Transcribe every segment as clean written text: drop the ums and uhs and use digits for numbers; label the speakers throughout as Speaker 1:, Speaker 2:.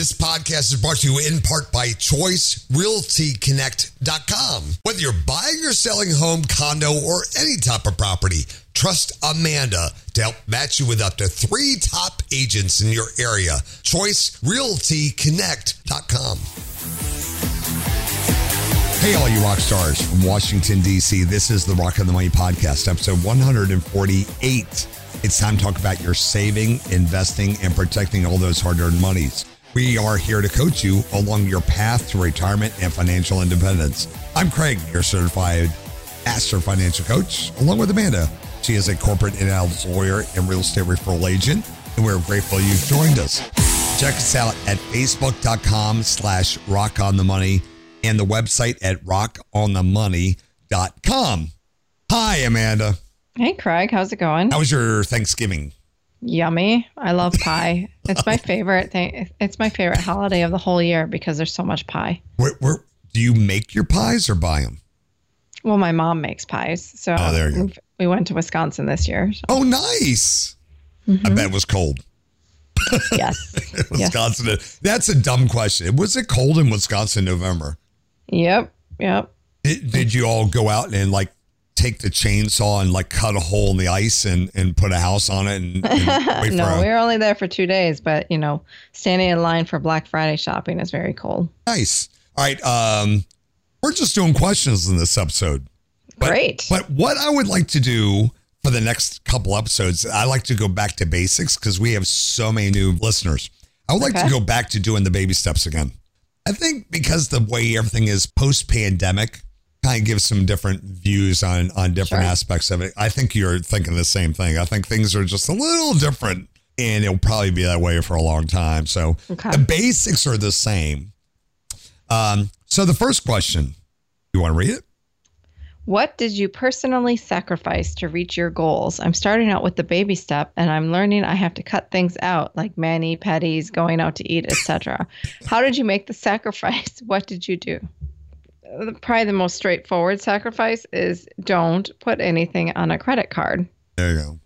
Speaker 1: This podcast is brought to you in part by ChoiceRealtyConnect.com. Whether you're buying or selling a home, condo, or any type of property, trust Amanda to help match you with up to 3 top agents in your area. ChoiceRealtyConnect.com. Hey, all you rock stars from Washington, D.C. This is the Rock on the Money podcast, episode 148. It's time to talk about your saving, investing, and protecting all those hard-earned monies. We are here to coach you along your path to retirement and financial independence. I'm Craig, your certified master financial coach, along with Amanda. She is a corporate in-house lawyer and real estate referral agent, and we're grateful you've joined us. Check us out at facebook.com/rockonthemoney and the website at rockonthemoney.com. Hi, Amanda.
Speaker 2: Hey, Craig. How's it going?
Speaker 1: How was your Thanksgiving?
Speaker 2: Yummy. I love pie. It's my favorite thing. It's my favorite holiday of the whole year because there's so much pie.
Speaker 1: Where do you make your pies or buy them?
Speaker 2: Well, my mom makes pies. So
Speaker 1: there you go.
Speaker 2: We went to Wisconsin this year. So.
Speaker 1: Oh, nice. Mm-hmm. I bet it was cold.
Speaker 2: Yes.
Speaker 1: Wisconsin.
Speaker 2: Yes.
Speaker 1: That's a dumb question. Was it cold in Wisconsin in November?
Speaker 2: Yep.
Speaker 1: Did you all go out and take the chainsaw and cut a hole in the ice and put a house on it? And wait
Speaker 2: No, we were only there for 2 days, but standing in line for Black Friday shopping is very cold.
Speaker 1: Nice. All right. We're just doing questions in this episode.
Speaker 2: Great.
Speaker 1: But what I would like to do for the next couple episodes, I like to go back to basics because we have so many new listeners. I would like to go back to doing the baby steps again. I think because the way everything is post-pandemic kind of gives some different views on different aspects of it. I think you're thinking the same thing. I think things are just a little different, and it'll probably be that way for a long time. So the basics are the same. So the first question, you want to read it?
Speaker 2: What did you personally sacrifice to reach your goals? I'm starting out with the baby step, and I'm learning I have to cut things out like mani-pedis, going out to eat, etc. How did you make the sacrifice? What did you do? Probably the most straightforward sacrifice is don't put anything on a credit card.
Speaker 1: There you go.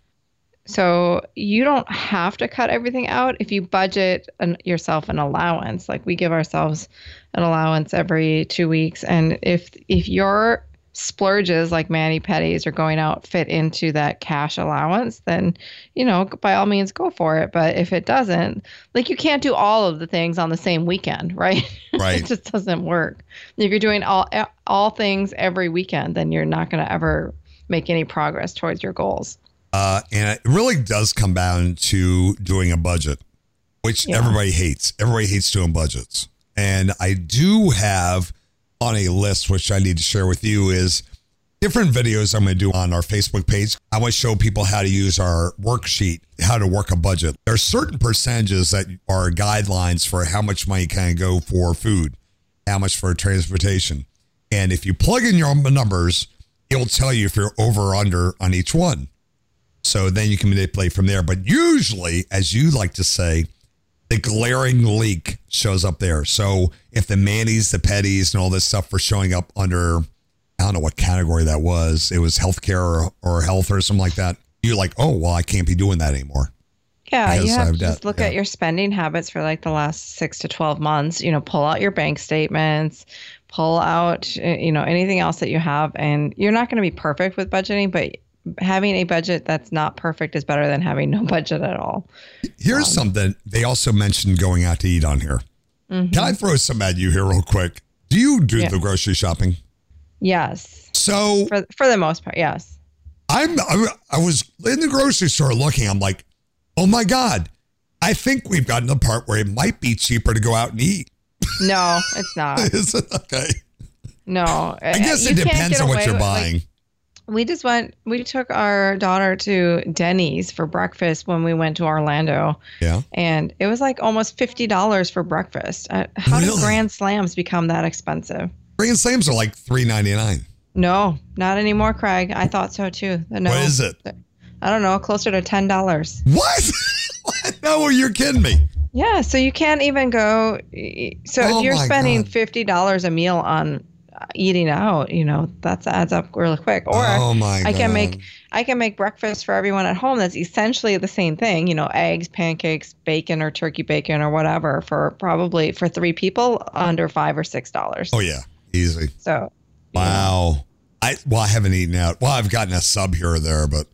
Speaker 2: So you don't have to cut everything out if you budget yourself an allowance. Like we give ourselves an allowance every 2 weeks. And if your splurges like mani-pedis or going out fit into that cash allowance, then, by all means go for it. But if it doesn't, you can't do all of the things on the same weekend, right?
Speaker 1: Right.
Speaker 2: It just doesn't work. If you're doing all things every weekend, then you're not going to ever make any progress towards your goals.
Speaker 1: And it really does come down to doing a budget, which everybody hates. Everybody hates doing budgets. And I do have on a list, which I need to share with you, is different videos I'm going to do on our Facebook page. I want to show people how to use our worksheet, how to work a budget. There are certain percentages that are guidelines for how much money can go for food, how much for transportation. And if you plug in your numbers, it will tell you if you're over or under on each one. So then you can manipulate from there. But usually, as you like to say, the glaring leak shows up there. So if the manis, the pedis, and all this stuff were showing up under, I don't know what category that was. It was healthcare or health or something like that. You're like, oh, well, I can't be doing that anymore.
Speaker 2: Yeah, you have to just look at your spending habits for the last 6 to 12 months. Pull out your bank statements, pull out, anything else that you have. And you're not going to be perfect with budgeting, but having a budget that's not perfect is better than having no budget at all.
Speaker 1: Here's something. They also mentioned going out to eat on here. Mm-hmm. Can I throw some at you here real quick? Do you do the grocery shopping?
Speaker 2: Yes.
Speaker 1: So
Speaker 2: for the most part, yes.
Speaker 1: I was in the grocery store looking. I'm like, oh my God, I think we've gotten to the part where it might be cheaper to go out and eat.
Speaker 2: No, it's not.
Speaker 1: Is it okay?
Speaker 2: No.
Speaker 1: I guess it depends on what you're buying.
Speaker 2: We took our daughter to Denny's for breakfast when we went to Orlando.
Speaker 1: Yeah.
Speaker 2: And it was almost $50 for breakfast. How did Grand Slams become that expensive?
Speaker 1: Grand Slams are $3.99.
Speaker 2: No, not anymore, Craig. I thought so too. No,
Speaker 1: what is it?
Speaker 2: I don't know, closer to $10.
Speaker 1: What? No, you're kidding me.
Speaker 2: Yeah, so you can't even go. So if you're spending $50 a meal on eating out, that adds up really quick. Or I can make I can make breakfast for everyone at home that's essentially the same thing, eggs, pancakes, bacon or turkey bacon or whatever for 3 people under $5 or $6.
Speaker 1: Oh yeah, easy.
Speaker 2: So,
Speaker 1: wow. I haven't eaten out. Well, I've gotten a sub here or there, but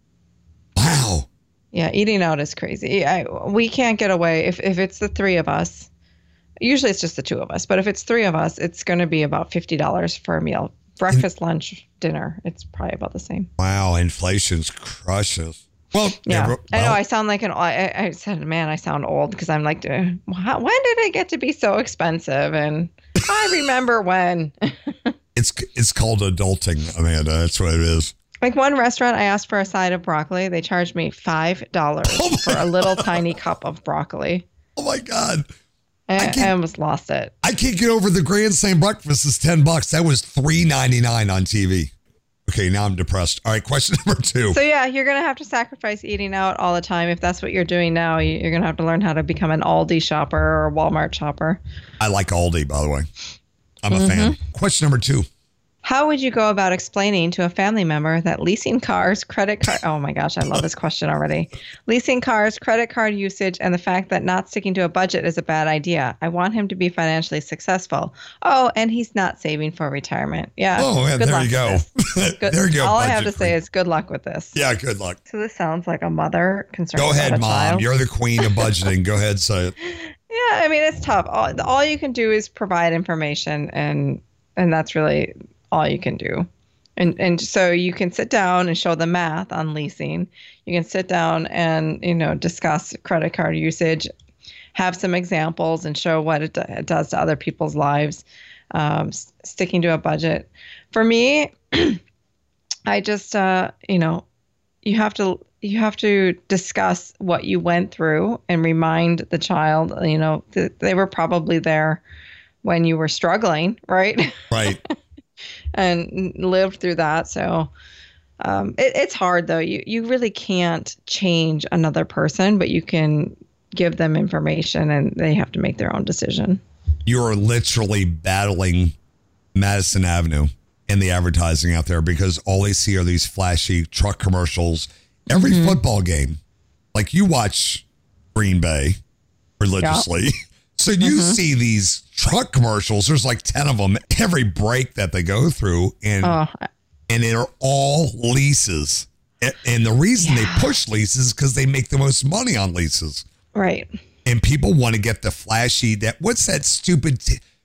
Speaker 1: wow.
Speaker 2: Yeah, eating out is crazy. We can't get away if it's the 3 of us. Usually it's just the 2 of us, but if it's 3 of us, it's going to be about $50 for a meal. Breakfast, lunch, dinner, it's probably about the same.
Speaker 1: Wow, inflation's crushes. Well,
Speaker 2: yeah, I know I sound like I said, man, I sound old because I'm like, when did it get to be so expensive? And I remember when.
Speaker 1: It's called adulting, Amanda. That's what it is.
Speaker 2: Like one restaurant, I asked for a side of broccoli. They charged me $5 for a little tiny cup of broccoli.
Speaker 1: Oh my God.
Speaker 2: I almost lost it.
Speaker 1: I can't get over the Grand Slam breakfast is $10. That was $3.99 on TV. Okay, now I'm depressed. All right, question number 2.
Speaker 2: So yeah, you're going to have to sacrifice eating out all the time. If that's what you're doing now, you're going to have to learn how to become an Aldi shopper or a Walmart shopper.
Speaker 1: I like Aldi, by the way. I'm a fan. Question number 2.
Speaker 2: How would you go about explaining to a family member that leasing cars, credit card, oh my gosh, I love this question already. Leasing cars, credit card usage, and the fact that not sticking to a budget is a bad idea. I want him to be financially successful. Oh, and he's not saving for retirement. Yeah.
Speaker 1: Oh, yeah, there you go. There you go.
Speaker 2: All I have to say is good luck with this.
Speaker 1: Yeah, good luck.
Speaker 2: So this sounds like a mother concerned
Speaker 1: about a child. Go ahead, Mom.
Speaker 2: Child.
Speaker 1: You're the queen of budgeting. Go ahead, say it.
Speaker 2: Yeah, I mean, it's tough. All you can do is provide information, and that's really all you can do. And so you can sit down and show the math on leasing. You can sit down and, discuss credit card usage, have some examples and show what it does to other people's lives, sticking to a budget. For me, I just, you have to discuss what you went through and remind the child, that they were probably there when you were struggling, right?
Speaker 1: Right.
Speaker 2: And lived through that. So it's hard, though. You really can't change another person, but you can give them information and they have to make their own decision.
Speaker 1: You're literally battling Madison Avenue and the advertising out there because all they see are these flashy truck commercials. Every football game, like you watch Green Bay religiously. Yeah. So you see these truck commercials. There's like 10 of them every break that they go through. And they're all leases. And the reason they push leases is because they make the most money on leases.
Speaker 2: Right.
Speaker 1: And people want to get the flashy, what's that stupid,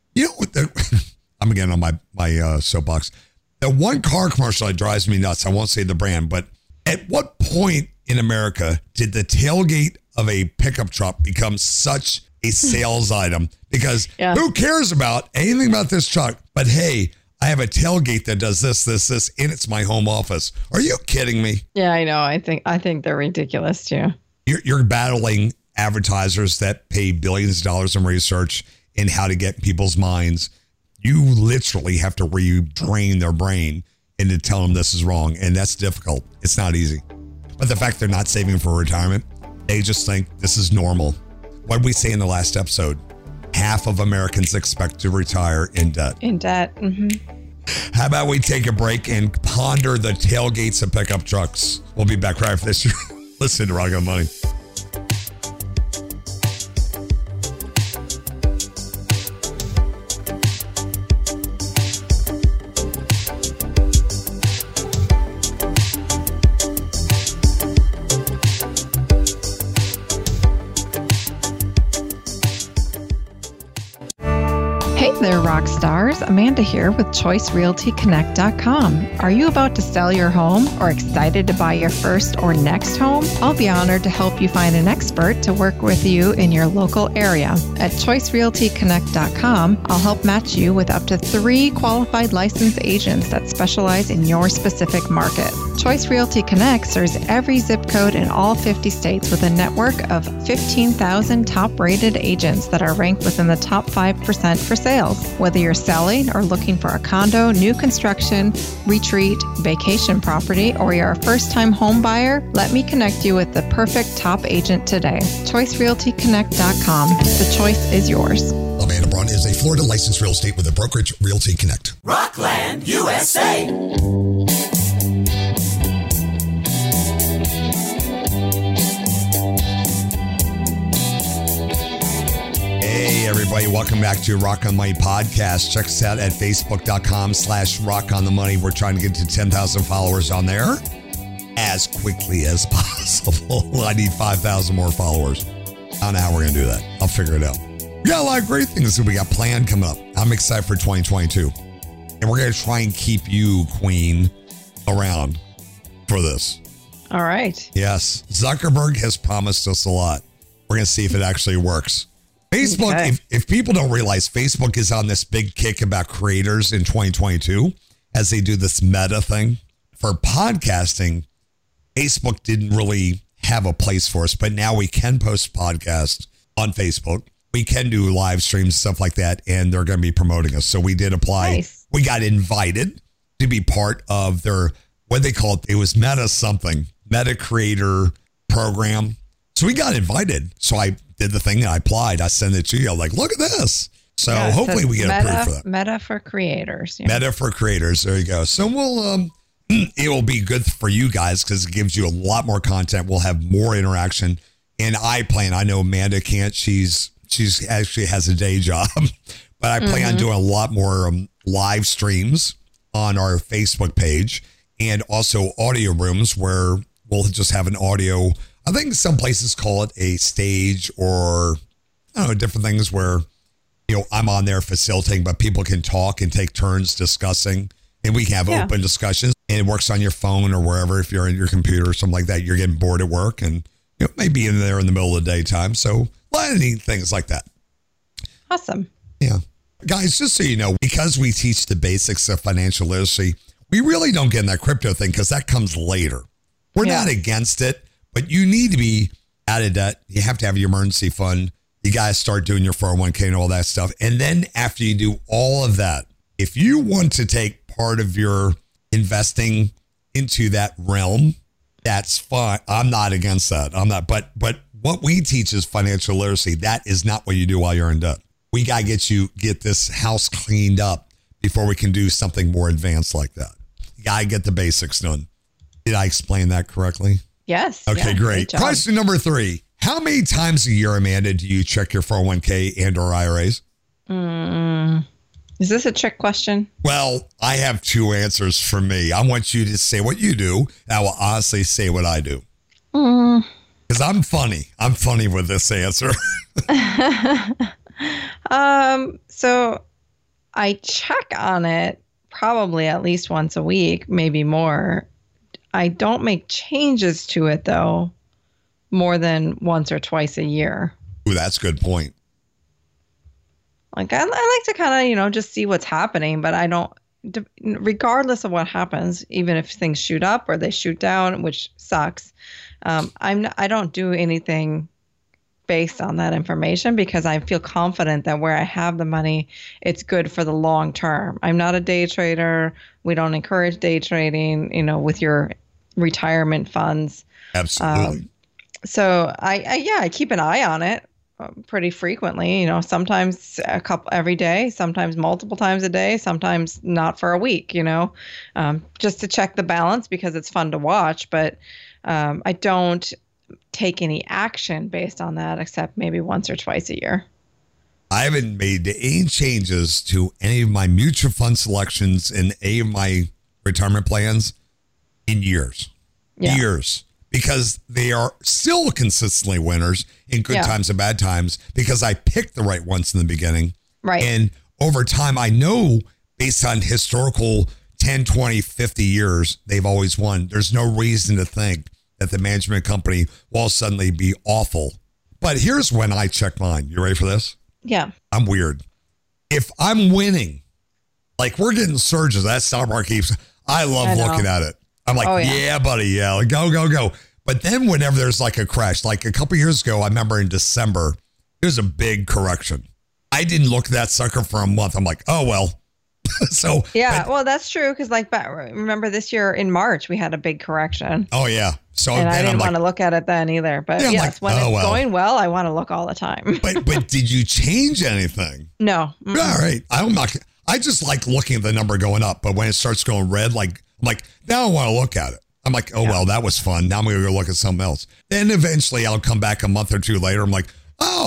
Speaker 1: I'm again on my soapbox. The one car commercial that drives me nuts, I won't say the brand, but at what point in America did the tailgate of a pickup truck become such a sales item? Because who cares about anything about this truck? But hey, I have a tailgate that does this, and it's my home office. Are you kidding me?
Speaker 2: Yeah, I know. I think they're ridiculous too.
Speaker 1: You're battling advertisers that pay billions of dollars in research in how to get people's minds. You literally have to retrain their brain and to tell them this is wrong, and that's difficult. It's not easy. But the fact they're not saving for retirement, they just think this is normal. What did we say in the last episode? Half of Americans expect to retire in debt.
Speaker 2: In debt.
Speaker 1: How about we take a break and ponder the tailgates of pickup trucks? We'll be back right after this. Listen to Rock on Money.
Speaker 2: There, rock stars. Amanda here with ChoiceRealtyConnect.com. Are you about to sell your home or excited to buy your first or next home? I'll be honored to help you find an expert to work with you in your local area. At ChoiceRealtyConnect.com, I'll help match you with up to 3 qualified licensed agents that specialize in your specific market. Choice Realty Connect serves every zip code in all 50 states with a network of 15,000 top-rated agents that are ranked within the top 5% for sales. Whether you're selling or looking for a condo, new construction, retreat, vacation property, or you're a first-time home buyer, let me connect you with the perfect top agent today. ChoiceRealtyConnect.com. The choice is yours.
Speaker 1: Amanda Braun is a Florida licensed real estate with a brokerage, Realty Connect.
Speaker 3: Rockland, USA.
Speaker 1: everybody. Welcome back to Rock on Money podcast. Check us out at facebook.com/Rock on the Money. We're trying to get to 10,000 followers on there as quickly as possible. I need 5,000 more followers. I don't know how we're going to do that. I'll figure it out. We got a lot of great things that we got planned coming up. I'm excited for 2022. And we're going to try and keep you, Queen, around for this.
Speaker 2: All right.
Speaker 1: Yes. Zuckerberg has promised us a lot. We're going to see if it actually works. Facebook,
Speaker 2: Okay.
Speaker 1: if people don't realize, Facebook is on this big kick about creators in 2022 as they do this meta thing. For podcasting, Facebook didn't really have a place for us, but now we can post podcasts on Facebook. We can do live streams, stuff like that, and they're going to be promoting us. So we did apply.
Speaker 2: Nice.
Speaker 1: We got invited to be part of their, what they call it, it was Meta something, Meta Creator Program. So we got invited. So I did the thing. I applied. I sent it to you. I'm like, look at this. So
Speaker 2: Yeah, it
Speaker 1: hopefully
Speaker 2: says
Speaker 1: we get approved for that.
Speaker 2: Meta for creators. Yeah.
Speaker 1: Meta for creators. There you go. So we'll, it will be good for you guys because it gives you a lot more content. We'll have more interaction. And I know Amanda can't. She's actually has a day job, but I plan on doing a lot more live streams on our Facebook page and also audio rooms where we'll just have an audio. I think some places call it a stage or I don't know, different things where, I'm on there facilitating, but people can talk and take turns discussing and we can have open discussions and it works on your phone or wherever. If you're in your computer or something like that, you're getting bored at work and maybe in there in the middle of the daytime. So a lot of neat things like that.
Speaker 2: Awesome.
Speaker 1: Yeah. Guys, just so you know, because we teach the basics of financial literacy, we really don't get in that crypto thing because that comes later. We're not against it, but you need to be out of debt. You have to have your emergency fund. You got to start doing your 401k and all that stuff. And then after you do all of that, if you want to take part of your investing into that realm, that's fine. I'm not against that. I'm not. But what we teach is financial literacy. That is not what you do while you're in debt. We got to get this house cleaned up before we can do something more advanced like that. You got to get the basics done. Did I explain that correctly?
Speaker 2: Yes.
Speaker 1: Okay, great. Question number 3. How many times a year, Amanda, do you check your 401k and or IRAs?
Speaker 2: Is this a trick question?
Speaker 1: Well, I have 2 answers for me. I want you to say what you do. And I will honestly say what I do. Because I'm funny. I'm funny with this answer.
Speaker 2: So I check on it probably at least once a week, maybe more. I don't make changes to it though, more than once or twice a year.
Speaker 1: Ooh, that's a good point.
Speaker 2: Like I like to kind of, just see what's happening, but I don't, regardless of what happens, even if things shoot up or they shoot down, which sucks. I don't do anything based on that information because I feel confident that where I have the money, it's good for the long term. I'm not a day trader. We don't encourage day trading, with your retirement funds.
Speaker 1: Absolutely.
Speaker 2: So I keep an eye on it pretty frequently, sometimes every day, sometimes multiple times a day, sometimes not for a week, just to check the balance because it's fun to watch. But I don't take any action based on that except maybe once or twice a year.
Speaker 1: I haven't made any changes to any of my mutual fund selections in any of my retirement plans in years. Years. Because they are still consistently winners in good times and bad times because I picked the right ones in the beginning.
Speaker 2: Right.
Speaker 1: And over time, I know based on historical 10, 20, 50 years, they've always won. There's no reason to think that the management company will suddenly be awful. But here's when I check mine. You ready for this?
Speaker 2: Yeah.
Speaker 1: I'm weird. If I'm winning, like we're getting surges, that stock market keeps, I love looking at it. I'm like, yeah, buddy. Yeah, go. But then whenever there's like a crash, like a couple years ago, I remember in December, there's a big correction. I didn't look at that sucker for a month. I'm like, oh, well. So
Speaker 2: well, that's true. Because remember this year in March, we had a big correction.
Speaker 1: Oh, yeah. So
Speaker 2: and I didn't want to look at it then either. But yes, when it's going well, I want to look all the time.
Speaker 1: but did you change anything?
Speaker 2: No.
Speaker 1: Mm-mm. All right. I just like looking at the number going up. But when it starts going red, I'm like, now I want to look at it. I'm like, well, that was fun. Now I'm going to go look at something else. Then eventually I'll come back a month or two later. I'm like, oh,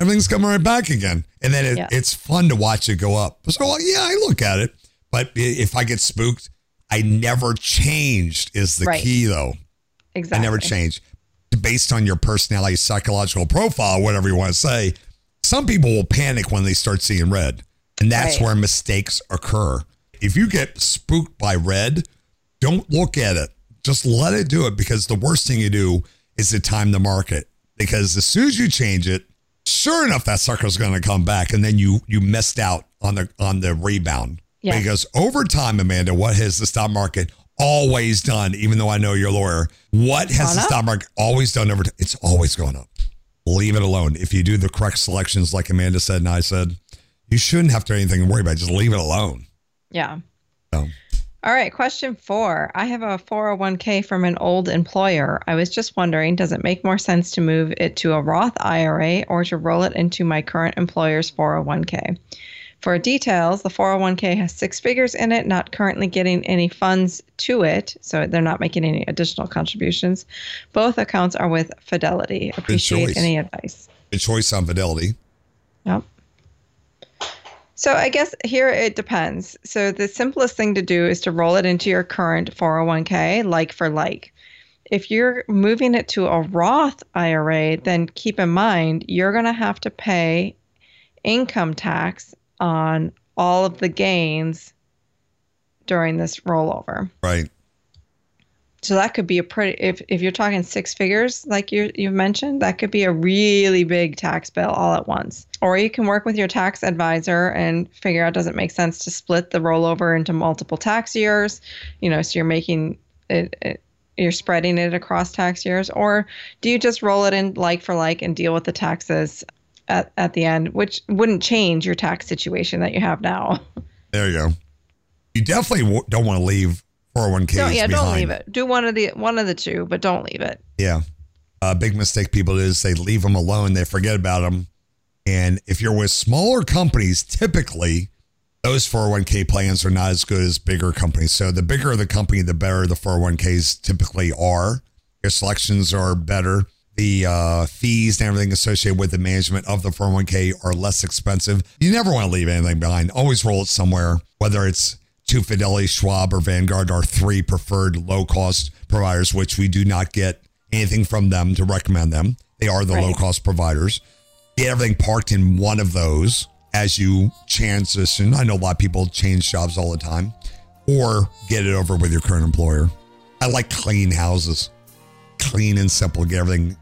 Speaker 1: everything's coming right back again. And then it's fun to watch it go up. So yeah, I look at it. But if I get spooked, I never changed is the key though.
Speaker 2: Exactly.
Speaker 1: I never changed. Based on your personality, psychological profile, whatever you want to say, some people will panic when they start seeing red. And that's where mistakes occur. If you get spooked by red, don't look at it. Just let it do it, because the worst thing you do is to time the market. Because as soon as you change it, sure enough, that sucker's going to come back, and then you missed out on the rebound. Yeah. Because over time, Amanda, what has the stock market always done? Even though I know you're a lawyer, what has the stock market always done over time? It's always going up. Leave it alone. If you do the correct selections, like Amanda said and I said, you shouldn't have to do anything to worry about. Just leave it alone.
Speaker 2: Yeah.
Speaker 1: So.
Speaker 2: All right. Question 4. I have a 401k from an old employer. I was just wondering, does it make more sense to move it to a Roth IRA or to roll it into my current employer's 401k? For details, the 401k has 6 figures in it, not currently getting any funds to it, so they're not making any additional contributions. Both accounts are with Fidelity. Appreciate any advice.
Speaker 1: Good choice on Fidelity.
Speaker 2: Yep. So I guess here it depends. So the simplest thing to do is to roll it into your current 401k, like for like. If you're moving it to a Roth IRA, then keep in mind you're going to have to pay income tax on all of the gains during this rollover.
Speaker 1: Right.
Speaker 2: So that could be a pretty, if you're talking 6 figures, like you mentioned, that could be a really big tax bill all at once. Or you can work with your tax advisor and figure out, does it make sense to split the rollover into multiple tax years? So you're making it, you're spreading it across tax years, or do you just roll it in like for like and deal with the taxes at the end, which wouldn't change your tax situation that you have now?
Speaker 1: There you go. You definitely don't want to leave 401ks behind.
Speaker 2: Don't leave it. Do one of the two, but don't leave it.
Speaker 1: Yeah. A big mistake people do is they leave them alone. They forget about them. And if you're with smaller companies, typically those 401k plans are not as good as bigger companies. So the bigger the company, the better the 401ks typically are. Your selections are better. The fees and everything associated with the management of the 401k are less expensive. You never want to leave anything behind. Always roll it somewhere, whether it's to Fidelity, Schwab, or Vanguard, our 3 preferred low-cost providers, which we do not get anything from them to recommend them. They are the low-cost providers. Get everything parked in one of those as you transition. I know a lot of people change jobs all the time. Or get it over with your current employer. I like clean houses. Clean and simple. Get everything,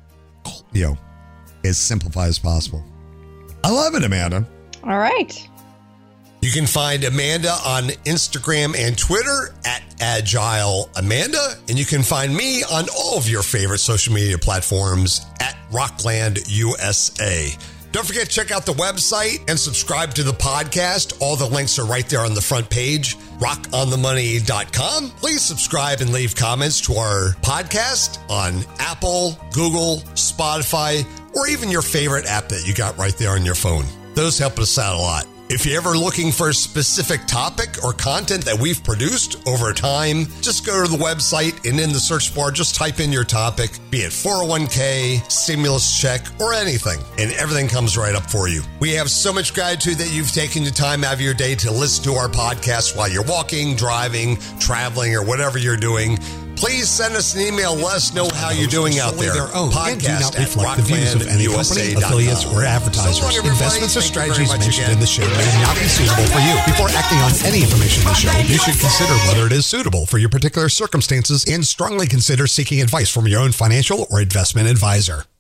Speaker 1: as simplified as possible. I love it, Amanda.
Speaker 2: All right.
Speaker 3: You can find Amanda on Instagram and Twitter at Agile Amanda. And you can find me on all of your favorite social media platforms at Rockland USA. Don't forget to check out the website and subscribe to the podcast. All the links are right there on the front page, rockonthemoney.com. Please subscribe and leave comments to our podcast on Apple, Google, Spotify, or even your favorite app that you got right there on your phone. Those help us out a lot. If you're ever looking for a specific topic or content that we've produced over time, just go to the website and in the search bar, just type in your topic, be it 401k, stimulus check, or anything, and everything comes right up for you. We have so much gratitude that you've taken the time out of your day to listen to our podcast while you're walking, driving, traveling, or whatever you're doing. Please send us an email. Let us know how you're doing out there.
Speaker 4: Podcast at rocklandusa.com. Affiliates or advertisers. Investments or strategies mentioned in the show may not be suitable for you. Before acting on any information in the show, you should consider whether it is suitable for your particular circumstances and strongly consider seeking advice from your own financial or investment advisor.